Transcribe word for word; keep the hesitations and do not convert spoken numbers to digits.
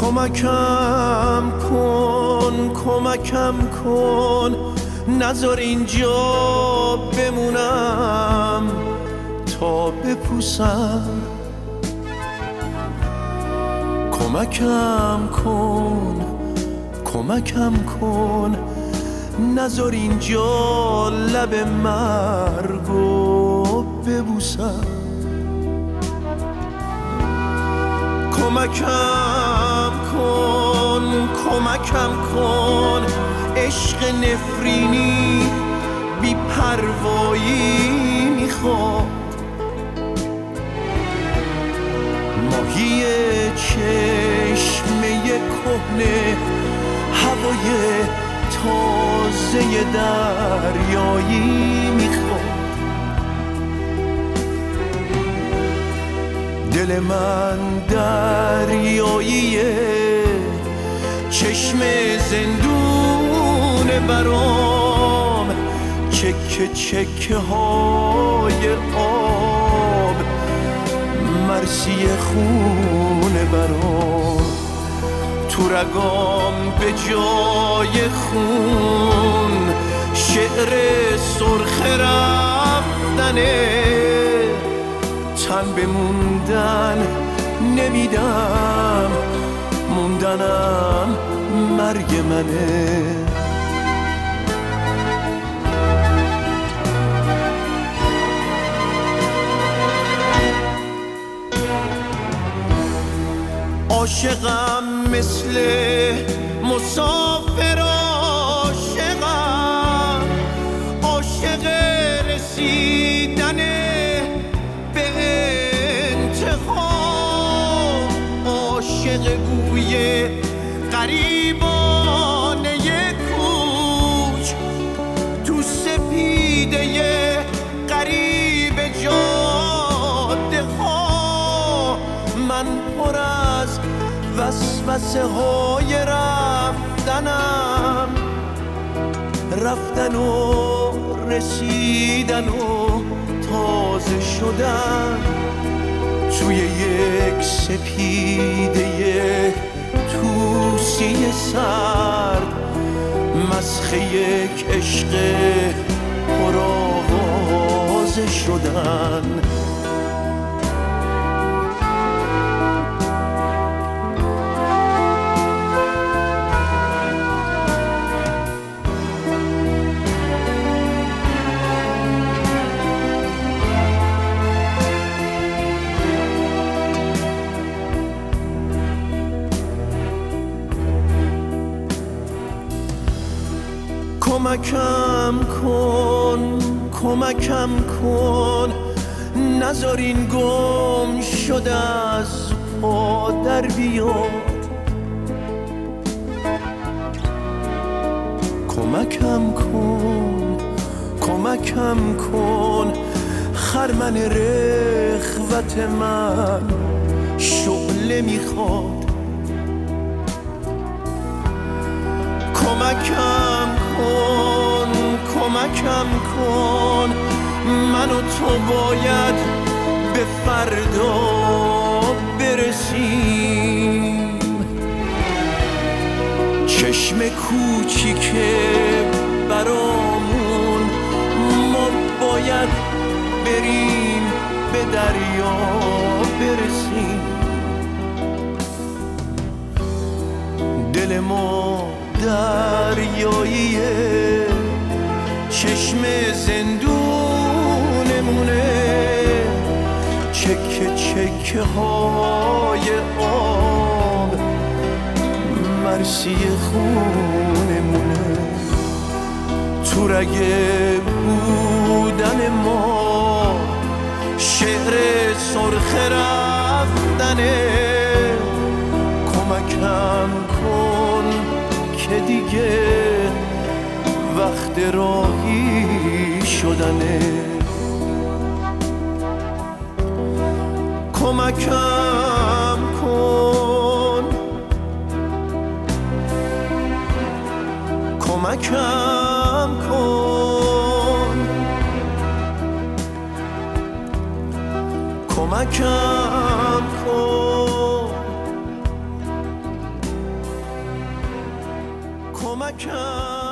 کمکم کن کمکم کن نذار اینجا بمونم تا بپوسم. کمکم کن کمکم کن نذار اینجا لب مرگو ببوسم. کمکم کن کمکم کن عشق نفرینی بی پروایی میخواد. ماهی چشمه کهنه هوای تازه دریایی میخواد. دل من دریاییه چشم زندون برام چکه چکه های آب مرسی خون برام. تو رگام به جای خون شعر سرخ رفتنه. تن بموندن نمیدم موندنم مرگ منه. عاشقم مثل مسافر عاشقم عاشق رسیدن به انتها. عاشق بوی غریبانه کوچ تو سپیده غریب جاده ها. من پر از وسوسه های رفتنم رفتن و رسیدن و تازه شدن توی یک سپیده توسی سرد مسخ یک عشق پرآوازه شدن. کمکم کن کمکم کن نذار این گم شده از پا در بیاد. کمکم کن کمکم کن خرمن رغبت من شعله میخواد. کمکم کن کمکم کن من و تو باید به فردا برسیم. چشم کوچیک برامون ما باید بریم به دریا برسیم. دل ما دریاییه چشم زندونمونه چکه چکه های آب مرسی خونمونه. تو رگه بودن ما شعر سرخ رفتنه. کمکم کن که دیگه وقت راهی شدنه. کمکم کن کمکم کن کمکم کن کمکم